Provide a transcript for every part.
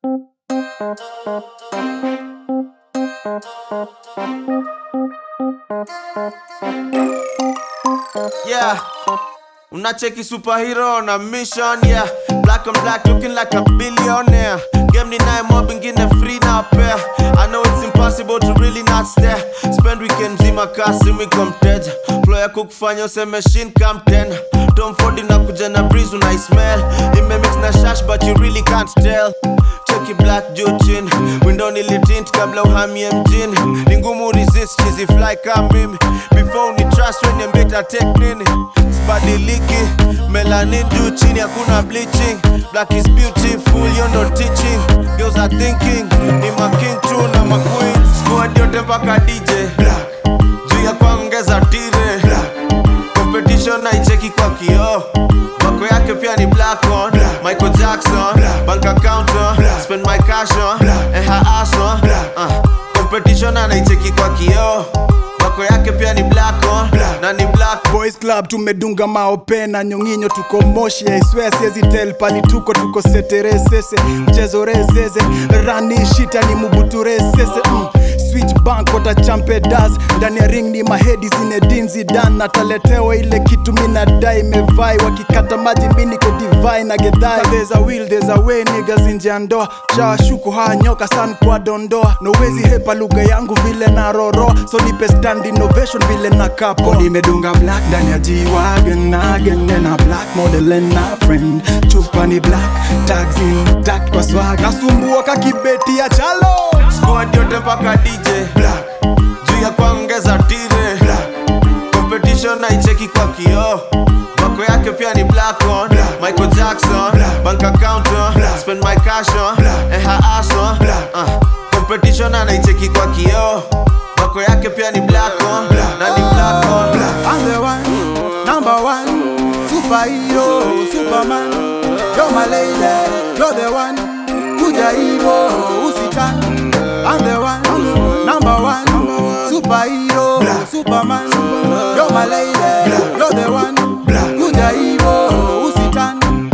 Yeah, unacheki superhero on a mission, yeah. Black on black looking like a billionaire. Game ni nae mob ingine free na pair. I know it's impossible to really not stare. Spend weekend mzima kasi miko mteja. Flow ya kukufanya use machine come 10. Tom Ford inakuja na breeze unai smell. Ime mix na shash but you really can't tell. Checky black juu chini, window nilitint kabla uhamie mjini. Ni ngumu resist cheesy fly kama mimi. Before ni trust when you better take nini. Sibadiliki, melanin juu chini hakuna bleaching. Black is beautiful, you're not teaching. Girls are thinking, ni ma king tu na ma queen. Squad yote mpaka DJ Black, juu ya kuongeza tire Black. Competition naicheki kwa kioo, wako yake pia ni black on Black. Michael Jackson, Black. Bank account on Black. Spend my cash on Black. And her ass on Black. Competition anaicheki kwa kioo, wako yake pia ni black on Black. Na ni black Boys Club tumedunga maope na nyonginyo tuko moshi. I swear siezi tell pali tuko setere sese. Mchezo rezeze, rani shita ni mubuture sese Switch bank wata champe does. Ndani ya ring ni mahedi Zinedine Zidane. Nataletewa ile kitu mina dai mevai. Wakikata maji mini ko divine na gedai. There's a will, there's a way niggas nje ya ndoa. Shawashuku haa nyoka san kwa dondoa. Nowezi hepa lugha yangu vile na roro. So nipe stand innovation vile na kapo. Nimedunga black ndani ya G-Wagon again. And a black model and a friend. Chupa ni black, tags intact kwa swag. Nasumbua kakibeti ya chalo. Squad yote mpaka DJ Black, juu ya kuongeza tire Black. Competition naicheki kwa kioo, wako yake pia ni black on Black. Michael Jackson, Black. Bank account on Black. Spend my cash on Black. And her ass on Black. Competition anaicheki kwa kioo, wako yake pia ni black on Black. Na ni black on Black. I'm the one, number one, superhero, Superman. You're my lady, you're the one, kuja hivo usitani. I'm the one, number one, superhero, Superman. You're my lady, you're the one, kuja hivo usitani.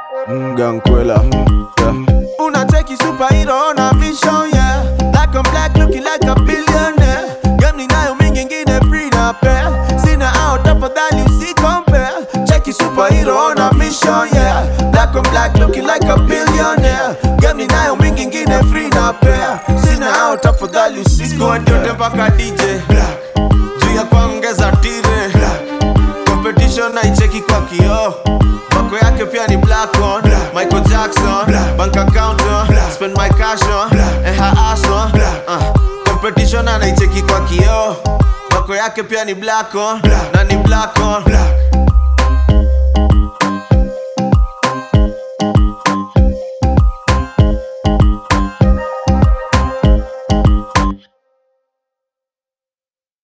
Gankwela, yeah. Unacheki superhero on a mission, yeah. Black on black looking like a billionaire. Game ni nayo mingi ingine free na pair. Sina out afadhali usi compare. Cheki superhero on a mission, yeah. Black on black looking like a billionaire. Game ni nayo mingi ingine free na pair. Sina out afadhali usi squad yote mpaka DJ Black, juu ya kuongeza tire Black. Competition naicheki kwa kioo, wako yake pia ni black on Black. Michael Jackson, Black. Bank account on Black. Spend my cash on Black. And her ass on Black. Competition anaicheki kwa kioo, wako yake pia ni black on Black. Na ni black on Black.